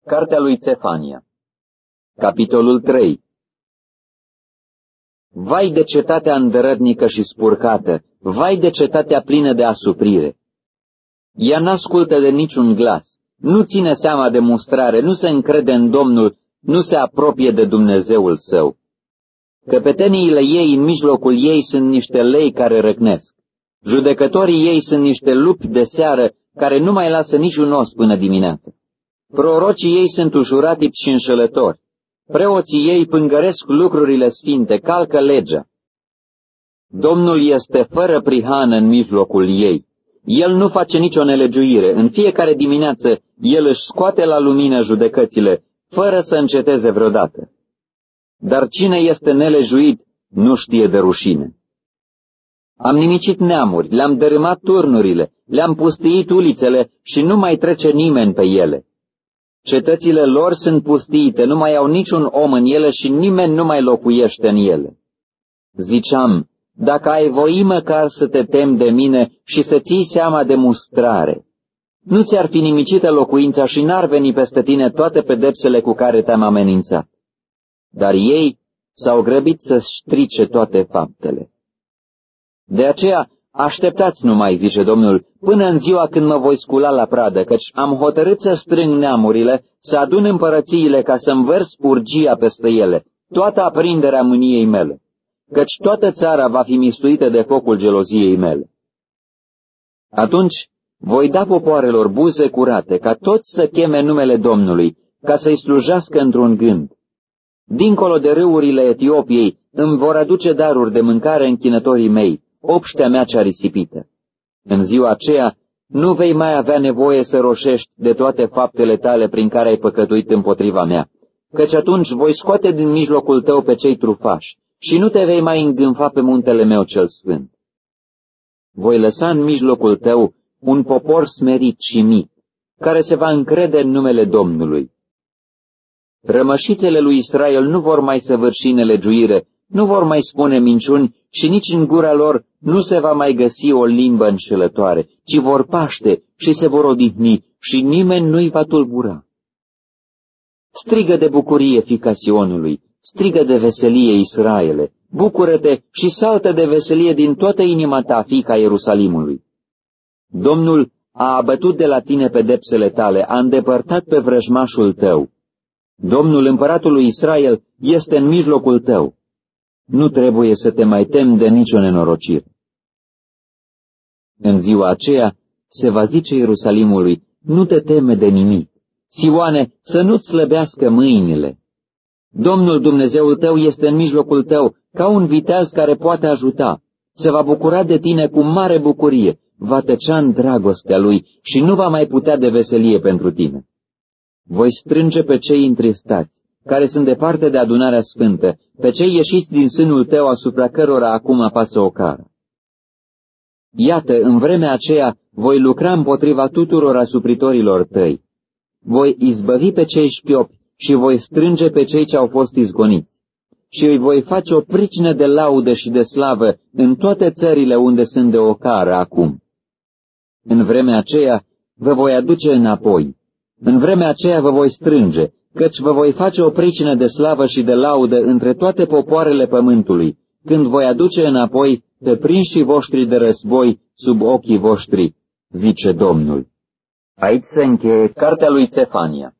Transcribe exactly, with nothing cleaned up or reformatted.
Cartea lui Țefania, capitolul trei. Vai de cetatea îndărătnică și spurcată, vai de cetatea plină de asuprire! Ea n-ascultă de niciun glas, nu ține seama de mustrare, nu se încrede în Domnul, nu se apropie de Dumnezeul său. Căpeteniile ei în mijlocul ei sunt niște lei care răcnesc. Judecătorii ei sunt niște lupi de seară care nu mai lasă niciun os până dimineață. Prorocii ei sunt ușuratici și înșelători. Preoții ei pângăresc lucrurile sfinte, calcă legea. Domnul este fără prihană în mijlocul ei. El nu face nicio nelegiuire. În fiecare dimineață el își scoate la lumină judecățile, fără să înceteze vreodată. Dar cine este nelejuit nu știe de rușine. Am nimicit neamuri, le-am dărâmat turnurile, le-am pustiit ulițele și nu mai trece nimeni pe ele. Cetățile lor sunt pustiite, nu mai au niciun om în ele și nimeni nu mai locuiește în ele. Ziceam, dacă ai voi măcar să te temi de mine și să ții seama de mustrare, nu ți-ar fi nimicită locuința și n-ar veni peste tine toate pedepsele cu care te-am amenințat. Dar ei s-au grăbit să strice toate faptele. De aceea, așteptați numai, zice Domnul, până în ziua când mă voi scula la pradă, căci am hotărât să strâng neamurile, să adun împărățiile ca să învers urgia peste ele, toată aprinderea mâniei mele, căci toată țara va fi mistuită de focul geloziei mele. Atunci voi da popoarelor buze curate, ca toți să cheme numele Domnului, ca să-i slujească într-un gând. Dincolo de râurile Etiopiei îmi vor aduce daruri de mâncare închinătorii mei, obștea mea cea risipită. În ziua aceea nu vei mai avea nevoie să roșești de toate faptele tale prin care ai păcătuit împotriva mea, căci atunci voi scoate din mijlocul tău pe cei trufași și nu te vei mai îngânfa pe muntele meu cel sfânt. Voi lăsa în mijlocul tău un popor smerit și mic, care se va încrede în numele Domnului. Rămășițele lui Israel nu vor mai săvârși nelegiuire, nu vor mai spune minciuni și nici în gura lor nu se va mai găsi o limbă înșelătoare, ci vor paște și se vor odihni și nimeni nu-i va tulbura. Strigă de bucurie, fiica Sionului, strigă de veselie, Israele, bucură-te și saltă de veselie din toată inima ta, fiica Ierusalimului. Domnul a abătut de la tine pedepsele tale, a îndepărtat pe vrăjmașul tău. Domnul împăratul lui Israel este în mijlocul tău. Nu trebuie să te mai temi de nicio nenorocire. În ziua aceea se va zice Ierusalimului, nu te teme de nimic. Sioane, să nu-ți slăbească mâinile. Domnul Dumnezeul tău este în mijlocul tău, ca un viteaz care poate ajuta. Se va bucura de tine cu mare bucurie, va tăcea în dragostea lui și nu va mai putea de veselie pentru tine. Voi strânge pe cei întristați, care sunt departe de adunarea sfântă, pe cei ieșiți din sânul tău asupra cărora acum apasă o cară. Iată, în vremea aceea voi lucra împotriva tuturor asupritorilor tăi. Voi izbăvi pe cei șchiopi și voi strânge pe cei ce au fost izgoniți. Și îi voi face o pricină de laudă și de slavă în toate țările unde sunt de ocară acum. În vremea aceea vă voi aduce înapoi. În vremea aceea vă voi strânge, căci vă voi face o pricină de slavă și de laudă între toate popoarele pământului, când voi aduce înapoi pe prinșii voștri de război sub ochii voștri, zice Domnul. Aici se încheie cartea lui Țefania.